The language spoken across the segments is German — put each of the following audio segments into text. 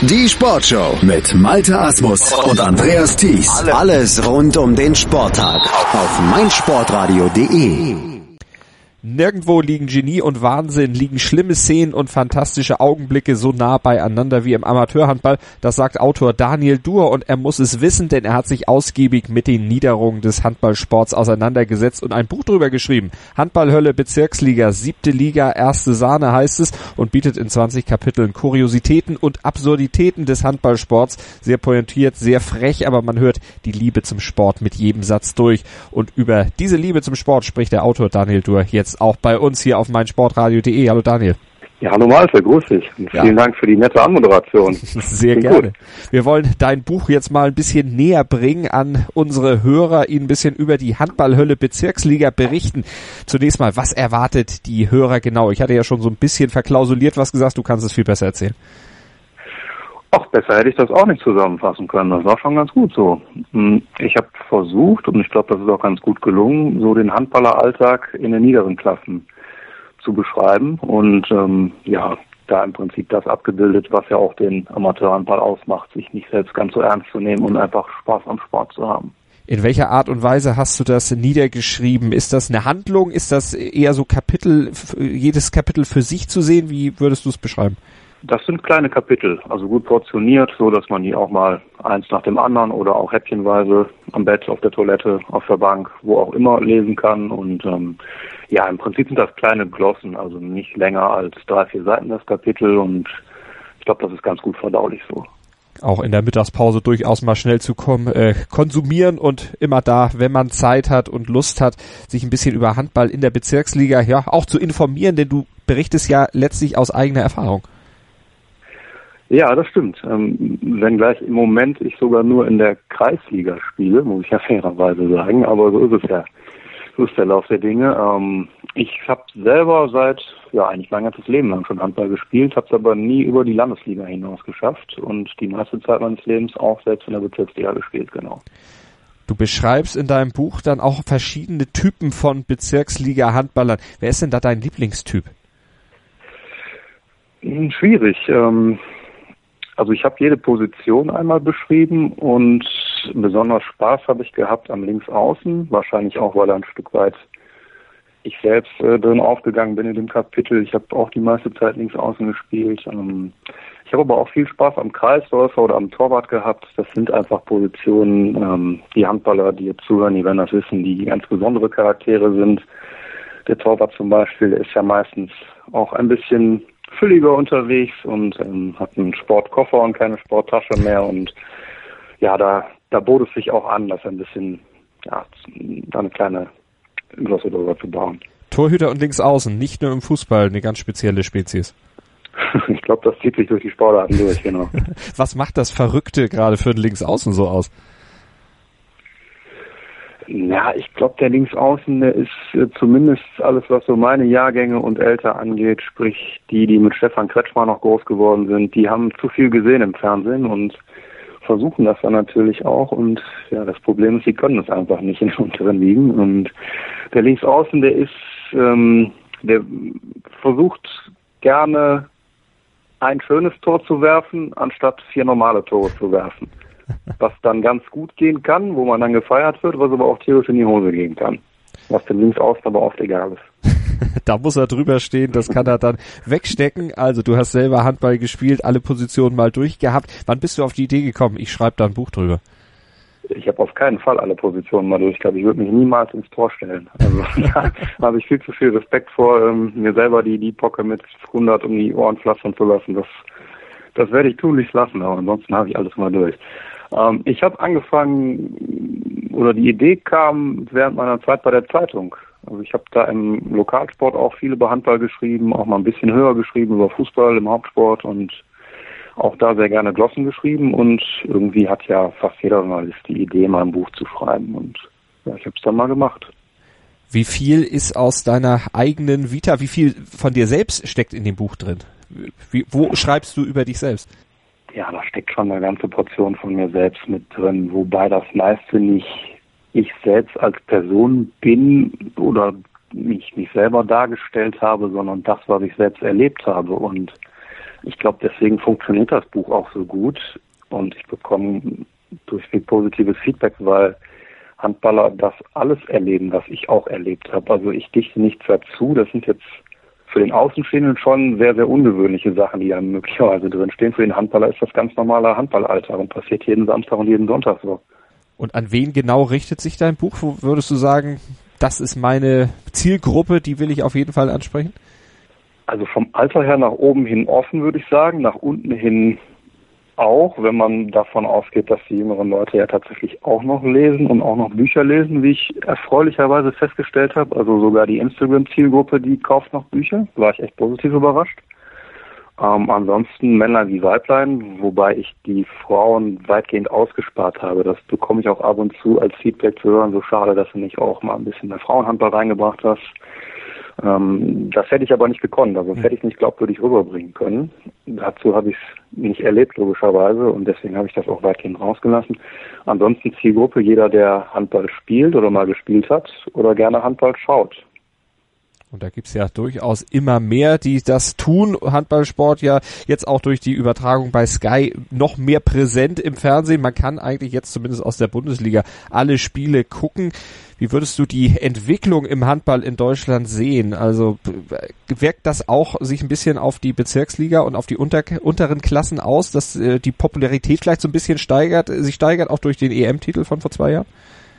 Die Sportshow mit Malte Asmus und Andreas Thies. Alles rund um den Sporttag auf meinsportradio.de. Nirgendwo liegen Genie und Wahnsinn, liegen schlimme Szenen und fantastische Augenblicke so nah beieinander wie im Amateurhandball. Das sagt Autor Daniel Duhr und er muss es wissen, denn er hat sich ausgiebig mit den Niederungen des Handballsports auseinandergesetzt und ein Buch drüber geschrieben. Handballhölle Bezirksliga, 7. Liga, erste Sahne heißt es und bietet in 20 Kapiteln Kuriositäten und Absurditäten des Handballsports. Sehr pointiert, sehr frech, aber man hört die Liebe zum Sport mit jedem Satz durch. Und über diese Liebe zum Sport spricht der Autor Daniel Duhr jetzt auch bei uns hier auf meinsportradio.de. Hallo Daniel. Ja, hallo Malte, grüß dich. Und vielen Dank für die nette Anmoderation. Sehr gerne. Gut. Wir wollen dein Buch jetzt mal ein bisschen näher bringen an unsere Hörer, ihnen ein bisschen über die Handballhölle Bezirksliga berichten. Zunächst mal, was erwartet die Hörer genau? Ich hatte ja schon so ein bisschen verklausuliert was gesagt, du kannst es viel besser erzählen. Ach, besser hätte ich das auch nicht zusammenfassen können. Das war schon ganz gut so. Ich habe versucht, und ich glaube, das ist auch ganz gut gelungen, so den Handballeralltag in den niederen Klassen zu beschreiben und da im Prinzip das abgebildet, was ja auch den Amateurhandball ausmacht, sich nicht selbst ganz so ernst zu nehmen und einfach Spaß am Sport zu haben. In welcher Art und Weise hast du das niedergeschrieben? Ist das eine Handlung? Ist das eher so Kapitel, jedes Kapitel für sich zu sehen? Wie würdest du es beschreiben? Das sind kleine Kapitel, also gut portioniert, so dass man die auch mal eins nach dem anderen oder auch häppchenweise am Bett, auf der Toilette, auf der Bank, wo auch immer lesen kann. Und im Prinzip sind das kleine Glossen, also nicht länger als 3-4 Seiten das Kapitel. Und ich glaube, das ist ganz gut verdaulich so. Auch in der Mittagspause durchaus mal schnell zu konsumieren und immer da, wenn man Zeit hat und Lust hat, sich ein bisschen über Handball in der Bezirksliga auch zu informieren, denn du berichtest ja letztlich aus eigener Erfahrung. Ja, das stimmt. Wenngleich im Moment ich sogar nur in der Kreisliga spiele, muss ich ja fairerweise sagen, aber so ist es ja. So ist der Lauf der Dinge. Ich habe selber seit, eigentlich mein ganzes Leben lang schon Handball gespielt, habe es aber nie über die Landesliga hinaus geschafft und die meiste Zeit meines Lebens auch selbst in der Bezirksliga gespielt, genau. Du beschreibst in deinem Buch dann auch verschiedene Typen von Bezirksliga-Handballern. Wer ist denn da dein Lieblingstyp? Schwierig. Also ich habe jede Position einmal beschrieben und besonders Spaß habe ich gehabt am Linksaußen, wahrscheinlich auch, weil ein Stück weit ich selbst drin aufgegangen bin in dem Kapitel. Ich habe auch die meiste Zeit Linksaußen gespielt. Ich habe aber auch viel Spaß am Kreisläufer oder am Torwart gehabt. Das sind einfach Positionen, die Handballer, die jetzt zuhören, die werden das wissen, die ganz besondere Charaktere sind. Der Torwart zum Beispiel, der ist ja meistens auch ein bisschen fülliger unterwegs und hat einen Sportkoffer und keine Sporttasche mehr und da bot es sich auch an, das ein bisschen, da eine kleine Glosse drüber zu bauen. Torhüter und Linksaußen, nicht nur im Fußball, eine ganz spezielle Spezies. Ich glaube, das zieht sich durch die Sportarten durch, genau. Was macht das Verrückte gerade für den Linksaußen so aus? Ja, ich glaube, der Linksaußen, der ist zumindest alles, was so meine Jahrgänge und älter angeht, sprich die mit Stefan Kretschmer noch groß geworden sind, die haben zu viel gesehen im Fernsehen und versuchen das dann natürlich auch. Und das Problem ist, sie können es einfach nicht in den unteren Ligen. Und der Linksaußen, der versucht gerne ein schönes Tor zu werfen, anstatt 4 normale Tore zu werfen. Was dann ganz gut gehen kann, wo man dann gefeiert wird, was aber auch theoretisch in die Hose gehen kann. Was dem Linksaußen aber oft egal ist. Da muss er drüber stehen, das kann er dann wegstecken. Also du hast selber Handball gespielt, alle Positionen mal durchgehabt. Wann bist du auf die Idee gekommen? Ich schreibe da ein Buch drüber. Ich habe auf keinen Fall alle Positionen mal durchgehabt. Ich würde mich niemals ins Tor stellen. Also da habe ich viel zu viel Respekt vor, mir selber die Pocke mit 100 um die Ohren pflastern zu lassen. Das werde ich tunlichst lassen, aber ansonsten habe ich alles mal durch. Ich habe angefangen, oder die Idee kam während meiner Zeit bei der Zeitung. Also ich habe da im Lokalsport auch viel über Handball geschrieben, auch mal ein bisschen höher geschrieben über Fußball im Hauptsport und auch da sehr gerne Glossen geschrieben und irgendwie hat ja fast jeder Journalist die Idee, mal ein Buch zu schreiben und ich habe es dann mal gemacht. Wie viel ist aus deiner eigenen Vita, wie viel von dir selbst steckt in dem Buch drin? Wo schreibst du über dich selbst? Ja, da steckt schon eine ganze Portion von mir selbst mit drin, wobei das meiste nicht ich selbst als Person bin oder mich nicht selber dargestellt habe, sondern das, was ich selbst erlebt habe. Und ich glaube, deswegen funktioniert das Buch auch so gut und ich bekomme durchweg positives Feedback, weil Handballer das alles erleben, was ich auch erlebt habe. Also ich dichte nichts dazu. Das sind jetzt für den Außenstehenden schon sehr, sehr ungewöhnliche Sachen, die da möglicherweise drin stehen. Für den Handballer ist das ganz normaler Handballalltag und passiert jeden Samstag und jeden Sonntag so. Und an wen genau richtet sich dein Buch? Wo würdest du sagen, das ist meine Zielgruppe, die will ich auf jeden Fall ansprechen? Also vom Alter her nach oben hin offen, würde ich sagen. Nach unten hin auch, wenn man davon ausgeht, dass die jüngeren Leute ja tatsächlich auch noch lesen und auch noch Bücher lesen, wie ich erfreulicherweise festgestellt habe. Also sogar die Instagram-Zielgruppe, die kauft noch Bücher. Da war ich echt positiv überrascht. Ansonsten Männlein wie Weiblein, wobei ich die Frauen weitgehend ausgespart habe. Das bekomme ich auch ab und zu als Feedback zu hören. So schade, dass du nicht auch mal ein bisschen mehr Frauenhandball reingebracht hast. Das hätte ich aber nicht gekonnt, also hätte ich nicht glaubwürdig rüberbringen können. Dazu habe ich es nicht erlebt, logischerweise, und deswegen habe ich das auch weitgehend rausgelassen. Ansonsten Zielgruppe, jeder, der Handball spielt oder mal gespielt hat oder gerne Handball schaut. Und da gibt's ja durchaus immer mehr, die das tun. Handballsport ja jetzt auch durch die Übertragung bei Sky noch mehr präsent im Fernsehen. Man kann eigentlich jetzt zumindest aus der Bundesliga alle Spiele gucken. Wie würdest du die Entwicklung im Handball in Deutschland sehen? Also wirkt das auch sich ein bisschen auf die Bezirksliga und auf die unteren Klassen aus, dass die Popularität vielleicht so ein bisschen sich steigert, auch durch den EM-Titel von vor 2 Jahren?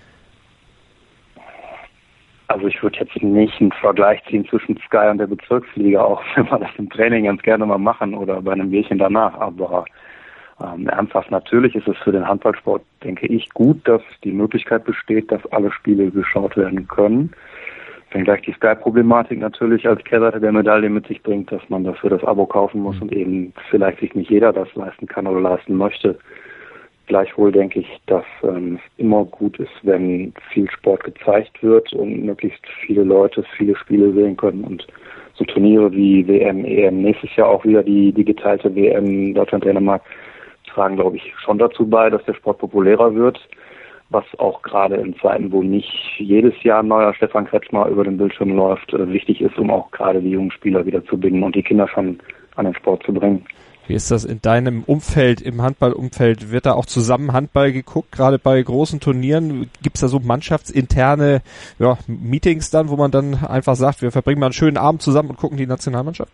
Also ich würde jetzt nicht einen Vergleich ziehen zwischen Sky und der Bezirksliga, auch wenn wir das im Training ganz gerne mal machen oder bei einem Bierchen danach. Aber ernsthaft, natürlich ist es für den Handballsport, denke ich, gut, dass die Möglichkeit besteht, dass alle Spiele geschaut werden können. Wenngleich die Sky-Problematik natürlich als Kehrseite der Medaille mit sich bringt, dass man dafür das Abo kaufen muss und eben vielleicht sich nicht jeder das leisten kann oder leisten möchte. Gleichwohl denke ich, dass es immer gut ist, wenn viel Sport gezeigt wird und möglichst viele Leute viele Spiele sehen können. Und so Turniere wie WM, EM, nächstes Jahr auch wieder die geteilte WM Deutschland-Dänemark tragen, glaube ich, schon dazu bei, dass der Sport populärer wird. Was auch gerade in Zeiten, wo nicht jedes Jahr ein neuer Stefan Kretschmer über den Bildschirm läuft, wichtig ist, um auch gerade die jungen Spieler wieder zu binden und die Kinder schon an den Sport zu bringen. Wie ist das in deinem Umfeld, im Handballumfeld? Wird da auch zusammen Handball geguckt, gerade bei großen Turnieren? Gibt es da so mannschaftsinterne Meetings dann, wo man dann einfach sagt, wir verbringen mal einen schönen Abend zusammen und gucken die Nationalmannschaft?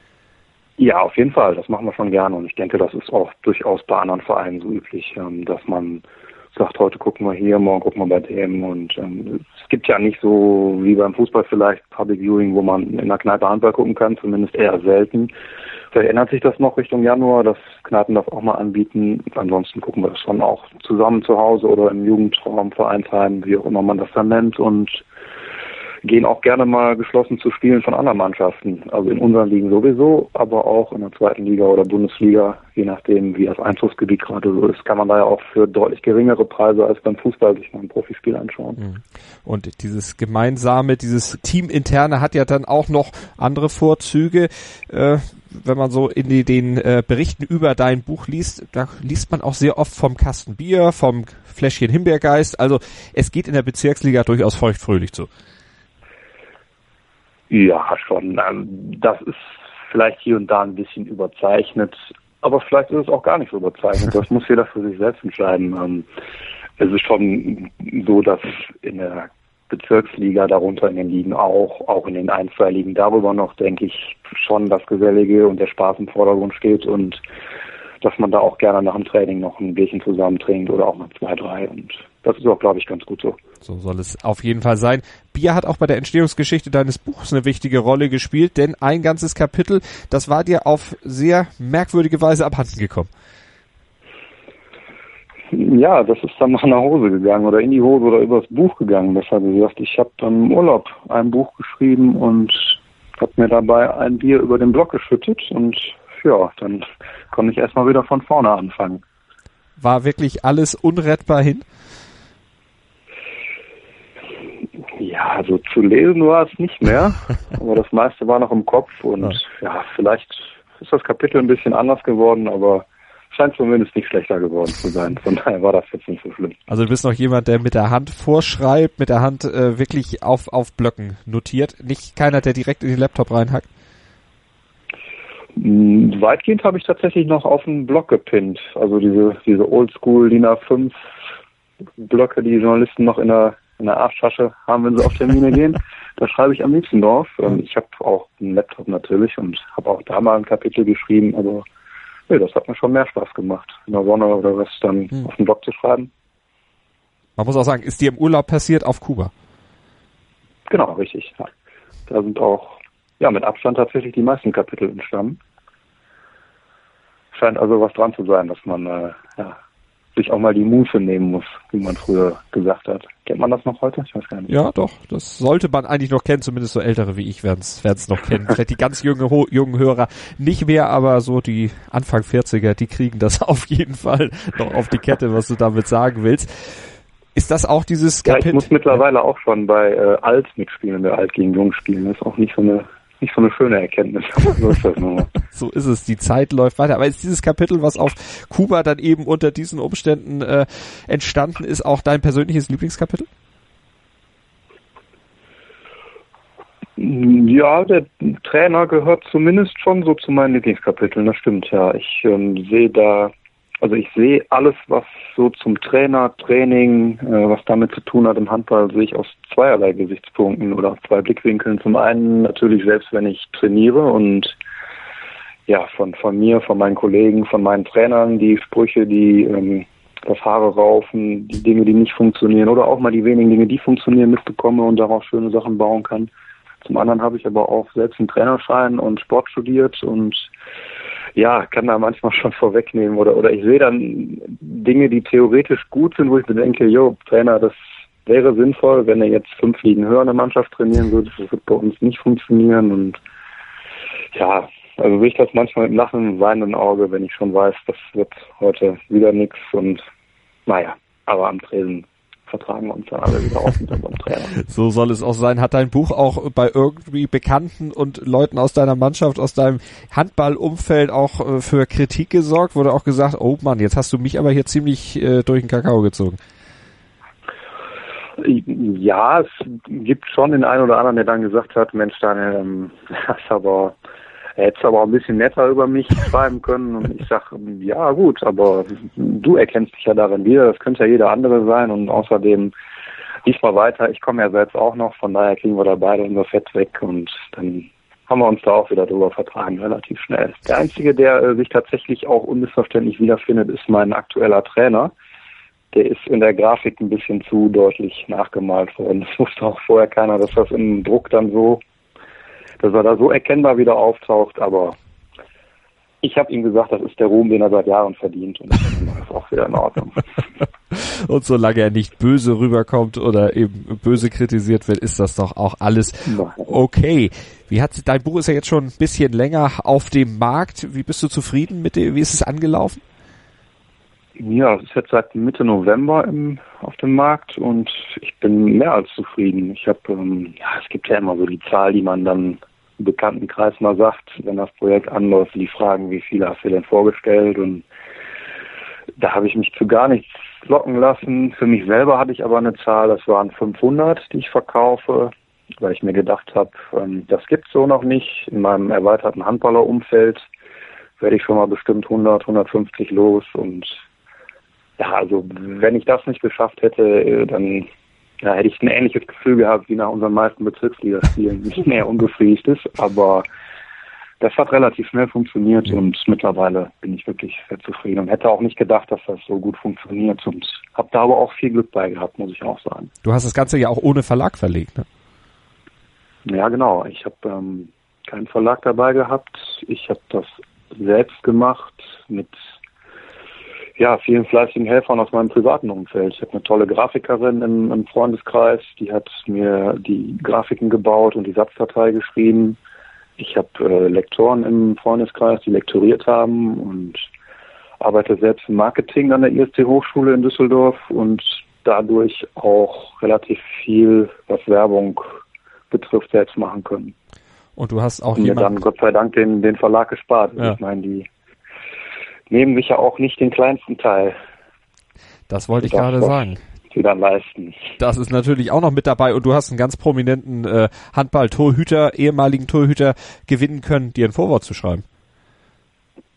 Ja, auf jeden Fall. Das machen wir schon gerne. Und ich denke, das ist auch durchaus bei anderen Vereinen so üblich, dass man sagt, heute gucken wir hier, morgen gucken wir bei dem. Und es gibt ja nicht so wie beim Fußball vielleicht Public Viewing, wo man in der Kneipe Handball gucken kann, zumindest eher selten. Vielleicht ändert sich das noch Richtung Januar, dass Kneipen das auch mal anbieten. Ansonsten gucken wir das schon auch zusammen zu Hause oder im Jugendraum, Vereinsheim, wie auch immer man das dann nennt, und gehen auch gerne mal geschlossen zu Spielen von anderen Mannschaften. Also in unseren Ligen sowieso, aber auch in der zweiten Liga oder Bundesliga, je nachdem, wie das Einzugsgebiet gerade so ist, kann man da ja auch für deutlich geringere Preise als beim Fußball sich mal ein Profispiel anschauen. Und dieses gemeinsame, dieses Teaminterne hat ja dann auch noch andere Vorzüge. Wenn man so in den Berichten über dein Buch liest, da liest man auch sehr oft vom Kasten Bier, vom Fläschchen Himbeergeist. Also es geht in der Bezirksliga durchaus feuchtfröhlich zu. Ja, schon. Das ist vielleicht hier und da ein bisschen überzeichnet, aber vielleicht ist es auch gar nicht so überzeichnet. Das muss jeder für sich selbst entscheiden. Es ist schon so, dass in der Bezirksliga, darunter in den Ligen auch in den 1-2 Ligen darüber noch, denke ich, schon das Gesellige und der Spaß im Vordergrund steht und dass man da auch gerne nach dem Training noch ein Bierchen zusammen trinkt oder auch mal 2, 3, und das ist auch, glaube ich, ganz gut so. So soll es auf jeden Fall sein. Bier hat auch bei der Entstehungsgeschichte deines Buchs eine wichtige Rolle gespielt, denn ein ganzes Kapitel, das war dir auf sehr merkwürdige Weise abhanden gekommen. Ja, das ist dann nach einer Hose gegangen oder in die Hose oder übers Buch gegangen. Das habe ich gesagt, ich habe dann im Urlaub ein Buch geschrieben und habe mir dabei ein Bier über den Block geschüttet und ja, dann konnte ich erstmal wieder von vorne anfangen. War wirklich alles unrettbar hin? Ja, also zu lesen war es nicht mehr, aber das meiste war noch im Kopf und ja, vielleicht ist das Kapitel ein bisschen anders geworden, aber scheint zumindest nicht schlechter geworden zu sein. Von daher war das jetzt nicht so schlimm. Also du bist noch jemand, der mit der Hand vorschreibt, mit der Hand wirklich auf Blöcken notiert, nicht keiner, der direkt in den Laptop reinhackt? Weitgehend habe ich tatsächlich noch auf den Blog gepinnt. Also diese Oldschool DIN A5 Blöcke, die Journalisten noch in der Arschtasche haben, wenn sie auf Termine gehen. Da schreibe ich am liebsten drauf. Ich habe auch einen Laptop natürlich und habe auch da mal ein Kapitel geschrieben. Aber das hat mir schon mehr Spaß gemacht, in der Sonne oder was dann auf den Blog zu schreiben. Man muss auch sagen, ist dir im Urlaub passiert auf Kuba? Genau, richtig. Ja. Da sind auch mit Abstand tatsächlich die meisten Kapitel entstanden. Scheint also was dran zu sein, dass man sich auch mal die Muße nehmen muss, wie man früher gesagt hat. Kennt man das noch heute? Ich weiß gar nicht. Ja, doch. Das sollte man eigentlich noch kennen. Zumindest so Ältere wie ich werden es noch kennen. Vielleicht die ganz jungen Hörer nicht mehr, aber so die Anfang 40er, die kriegen das auf jeden Fall noch auf die Kette, was du damit sagen willst. Ist das auch dieses Kapitel? Ja, ich muss mittlerweile auch schon bei Alt mitspielen, bei Alt gegen Jung spielen. Das ist auch nicht so eine schöne Erkenntnis. So ist das nun. So ist es, die Zeit läuft weiter. Aber ist dieses Kapitel, was auf Kuba dann eben unter diesen Umständen entstanden ist, auch dein persönliches Lieblingskapitel? Ja, der Trainer gehört zumindest schon so zu meinen Lieblingskapiteln, das stimmt, ja. Ich sehe alles, was so zum Training, was damit zu tun hat im Handball, sehe ich aus zweierlei Gesichtspunkten oder zwei Blickwinkeln. Zum einen natürlich selbst, wenn ich trainiere und von mir, von meinen Kollegen, von meinen Trainern, die Sprüche, die das Haare raufen, die Dinge, die nicht funktionieren oder auch mal die wenigen Dinge, die funktionieren, mitbekomme und darauf schöne Sachen bauen kann. Zum anderen habe ich aber auch selbst einen Trainerschein und Sport studiert und kann da manchmal schon vorwegnehmen oder ich sehe dann Dinge, die theoretisch gut sind, wo ich mir denke, Trainer, das wäre sinnvoll, wenn er jetzt 5 Ligen höher eine Mannschaft trainieren würde, das wird bei uns nicht funktionieren und also sehe ich das manchmal mit lachendem, weinendem Auge, wenn ich schon weiß, das wird heute wieder nichts und aber am Tresen vertragen uns dann alle wieder auf mit unserem Trainer. So soll es auch sein. Hat dein Buch auch bei irgendwie Bekannten und Leuten aus deiner Mannschaft, aus deinem Handballumfeld auch für Kritik gesorgt? Wurde auch gesagt, oh Mann, jetzt hast du mich aber hier ziemlich durch den Kakao gezogen. Ja, es gibt schon den einen oder anderen, der dann gesagt hat, Mensch, Daniel, hättest aber auch ein bisschen netter über mich schreiben können. Und ich sage, ja gut, aber du erkennst dich ja darin wieder, das könnte ja jeder andere sein. Und außerdem, diesmal weiter, ich komme ja selbst auch noch, von daher kriegen wir da beide unser Fett weg. Und dann haben wir uns da auch wieder drüber vertragen, relativ schnell. Der Einzige, der sich tatsächlich auch unmissverständlich wiederfindet, ist mein aktueller Trainer. Der ist in der Grafik ein bisschen zu deutlich nachgemalt worden. Das wusste auch vorher keiner, dass das im Druck dann dass er da so erkennbar wieder auftaucht, aber ich habe ihm gesagt, das ist der Ruhm, den er seit Jahren verdient und das ist auch wieder in Ordnung. Und solange er nicht böse rüberkommt oder eben böse kritisiert wird, ist das doch auch alles okay. Dein Buch ist ja jetzt schon ein bisschen länger auf dem Markt. Wie bist du zufrieden mit dem? Wie ist es angelaufen? Ja, es ist jetzt seit Mitte November auf dem Markt und ich bin mehr als zufrieden. Ich habe, es gibt ja immer so die Zahl, die man dann im Bekanntenkreis mal sagt, wenn das Projekt anläuft, die fragen, wie viele hast du denn vorgestellt, und da habe ich mich zu gar nichts locken lassen. Für mich selber hatte ich aber eine Zahl, das waren 500, die ich verkaufe, weil ich mir gedacht habe, das gibt's so noch nicht. In meinem erweiterten Handballerumfeld werde ich schon mal bestimmt 100, 150 los, und also wenn ich das nicht geschafft hätte, dann hätte ich ein ähnliches Gefühl gehabt wie nach unseren meisten Bezirksligaspielen. Nicht mehr unbefriedigt ist, aber das hat relativ schnell funktioniert und mittlerweile bin ich wirklich sehr zufrieden und hätte auch nicht gedacht, dass das so gut funktioniert, und habe da aber auch viel Glück bei gehabt, muss ich auch sagen. Du hast das Ganze ja auch ohne Verlag verlegt, ne? Ja, genau. Ich habe keinen Verlag dabei gehabt. Ich habe das selbst gemacht mit vielen fleißigen Helfern aus meinem privaten Umfeld. Ich habe eine tolle Grafikerin im Freundeskreis, die hat mir die Grafiken gebaut und die Satzdatei geschrieben. Ich habe Lektoren im Freundeskreis, die lektoriert haben, und arbeite selbst im Marketing an der IST Hochschule in Düsseldorf und dadurch auch relativ viel, was Werbung betrifft, selbst machen können. Und du hast auch mir dann Gott sei Dank den Verlag gespart. Ja. Ich meine, die nehmen sich ja auch nicht den kleinsten Teil. Das wollte ich gerade sagen. Die dann leisten. Das ist natürlich auch noch mit dabei, und du hast einen ganz prominenten Handball-Torhüter, ehemaligen Torhüter gewinnen können, dir ein Vorwort zu schreiben.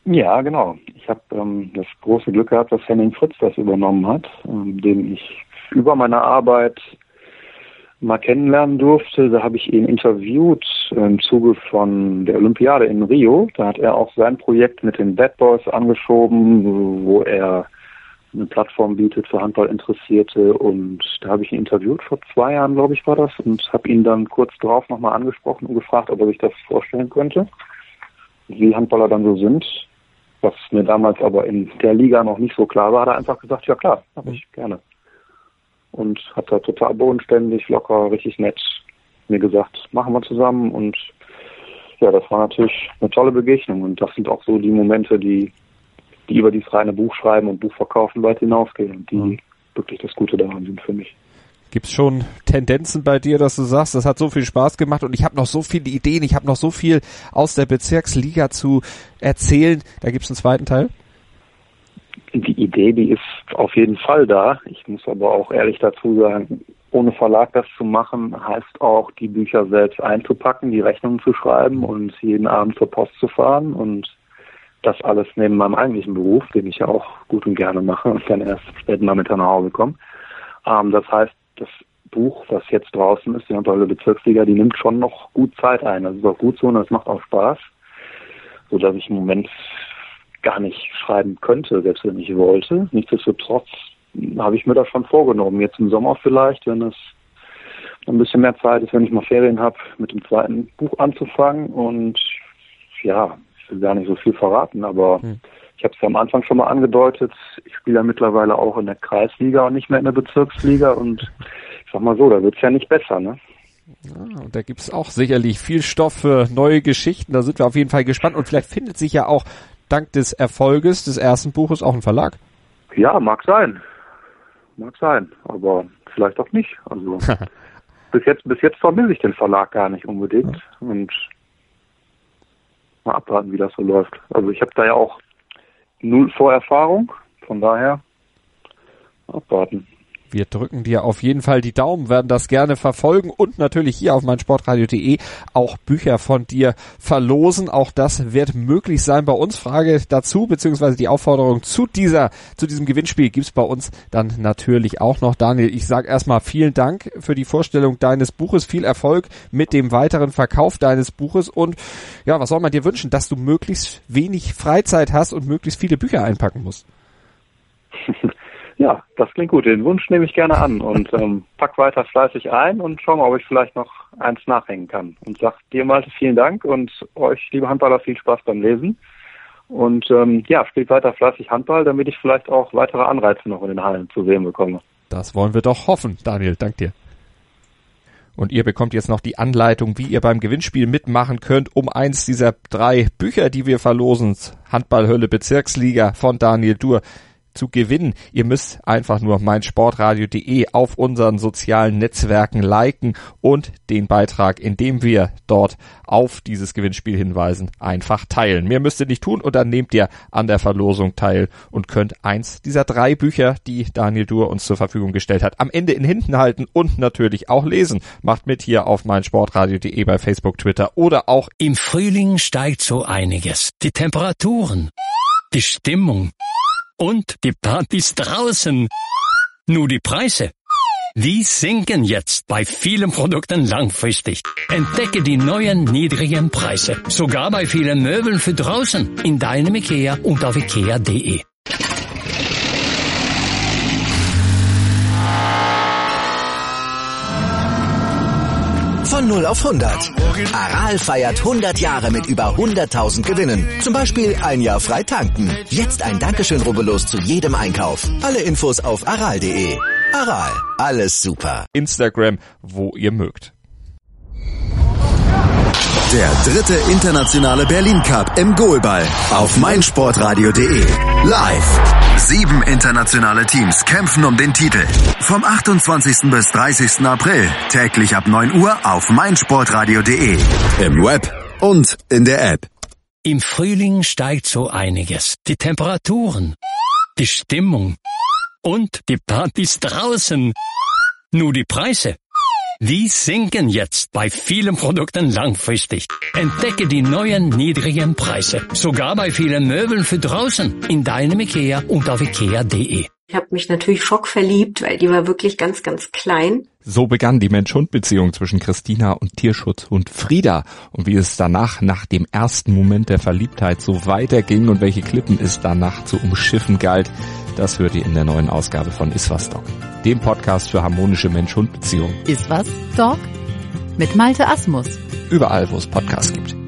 Ja, genau. Ich habe das große Glück gehabt, dass Henning Fritz das übernommen hat, den ich über meine Arbeit mal kennenlernen durfte. Da habe ich ihn interviewt im Zuge von der Olympiade in Rio. Da hat er auch sein Projekt mit den Bad Boys angeschoben, wo er eine Plattform bietet für Handballinteressierte. Und da habe ich ihn interviewt, vor 2 Jahren, glaube ich, war das, und habe ihn dann kurz darauf nochmal angesprochen und gefragt, ob er sich das vorstellen könnte, wie Handballer dann so sind. Was mir damals aber in der Liga noch nicht so klar war, hat er einfach gesagt, ja klar, habe ich gerne. Und hat da total bodenständig, locker, richtig nett mir gesagt, machen wir zusammen. Und ja, das war natürlich eine tolle Begegnung. Und das sind auch so die Momente, die über dieses reine Buchschreiben und Buchverkaufen weit hinausgehen und die wirklich das Gute daran sind für mich. Gibt's schon Tendenzen bei dir, dass du sagst, das hat so viel Spaß gemacht und ich habe noch so viele Ideen, ich habe noch so viel aus der Bezirksliga zu erzählen, da gibt's einen zweiten Teil? Die Idee, die ist auf jeden Fall da. Ich muss aber auch ehrlich dazu sagen, ohne Verlag das zu machen, heißt auch, die Bücher selbst einzupacken, die Rechnungen zu schreiben und jeden Abend zur Post zu fahren und das alles neben meinem eigentlichen Beruf, den ich ja auch gut und gerne mache und dann erst später mal mit nach Hause komme. Das heißt, das Buch, was jetzt draußen ist, die Handballer Bezirksliga, die nimmt schon noch gut Zeit ein. Das ist auch gut so und das macht auch Spaß, sodass ich im Moment gar nicht schreiben könnte, selbst wenn ich wollte. Nichtsdestotrotz habe ich mir das schon vorgenommen, jetzt im Sommer vielleicht, wenn es ein bisschen mehr Zeit ist, wenn ich mal Ferien habe, mit dem zweiten Buch anzufangen. Und ja, ich will gar nicht so viel verraten, aber ich habe es ja am Anfang schon mal angedeutet, ich spiele ja mittlerweile auch in der Kreisliga und nicht mehr in der Bezirksliga und ich sag mal so, da wird's ja nicht besser, ne? Ja, und da gibt's auch sicherlich viel Stoff für neue Geschichten, da sind wir auf jeden Fall gespannt und vielleicht findet sich ja auch dank des Erfolges des ersten Buches auch ein Verlag. Ja, mag sein, aber vielleicht auch nicht. Also bis jetzt vermisse ich den Verlag gar nicht unbedingt und mal abwarten, wie das so läuft. Also ich habe da ja auch 0 Vorerfahrung, von daher abwarten. Wir drücken dir auf jeden Fall die Daumen, werden das gerne verfolgen und natürlich hier auf meinsportradio.de auch Bücher von dir verlosen. Auch das wird möglich sein bei uns. Frage dazu, beziehungsweise die Aufforderung zu diesem Gewinnspiel gibt's bei uns dann natürlich auch noch. Daniel, ich sage erstmal vielen Dank für die Vorstellung deines Buches. Viel Erfolg mit dem weiteren Verkauf deines Buches und ja, was soll man dir wünschen? Dass du möglichst wenig Freizeit hast und möglichst viele Bücher einpacken musst. Ja, das klingt gut. Den Wunsch nehme ich gerne an und pack weiter fleißig ein und schau mal, ob ich vielleicht noch eins nachhängen kann. Und sag dir, Malte, vielen Dank und euch, liebe Handballer, viel Spaß beim Lesen. Und spielt weiter fleißig Handball, damit ich vielleicht auch weitere Anreize noch in den Hallen zu sehen bekomme. Das wollen wir doch hoffen, Daniel. Dank dir. Und ihr bekommt jetzt noch die Anleitung, wie ihr beim Gewinnspiel mitmachen könnt, um eins dieser 3 Bücher, die wir verlosen, Handballhölle Bezirksliga von Daniel Duhr, zu gewinnen. Ihr müsst einfach nur meinsportradio.de auf unseren sozialen Netzwerken liken und den Beitrag, in dem wir dort auf dieses Gewinnspiel hinweisen, einfach teilen. Mehr müsst ihr nicht tun und dann nehmt ihr an der Verlosung teil und könnt eins dieser 3 Bücher, die Daniel Duhr uns zur Verfügung gestellt hat, am Ende in Händen halten und natürlich auch lesen. Macht mit hier auf meinsportradio.de bei Facebook, Twitter oder auch im Frühling steigt so einiges. Die Temperaturen, die Stimmung und die Partys draußen. Nur die Preise, die sinken jetzt bei vielen Produkten langfristig. Entdecke die neuen niedrigen Preise. Sogar bei vielen Möbeln für draußen. In deinem IKEA und auf ikea.de. Von 0 auf 100. Aral feiert 100 Jahre mit über 100.000 Gewinnen. Zum Beispiel 1 Jahr frei tanken. Jetzt ein Dankeschön, rubbellos zu jedem Einkauf. Alle Infos auf aral.de. Aral, alles super. Instagram, wo ihr mögt. Der 3. internationale Berlin Cup im Goalball auf meinsportradio.de. Live. 7 internationale Teams kämpfen um den Titel. Vom 28. bis 30. April, täglich ab 9 Uhr auf meinsportradio.de. Im Web und in der App. Im Frühling steigt so einiges. Die Temperaturen, die Stimmung und die Partys draußen. Nur die Preise, Die sinken jetzt bei vielen Produkten langfristig. Entdecke die neuen niedrigen Preise. Sogar bei vielen Möbeln für draußen. In deinem IKEA und auf ikea.de. Ich habe mich natürlich schockverliebt, weil die war wirklich ganz, ganz klein. So begann die Mensch-Hund-Beziehung zwischen Christina und Tierschutzhund Frieda. Und wie es danach, nach dem ersten Moment der Verliebtheit, so weiterging und welche Klippen es danach zu umschiffen galt, das hört ihr in der neuen Ausgabe von Iswas Dog, dem Podcast für harmonische Mensch-Hund-Beziehungen. Iswas Dog? Mit Malte Asmus. Überall, wo es Podcasts gibt.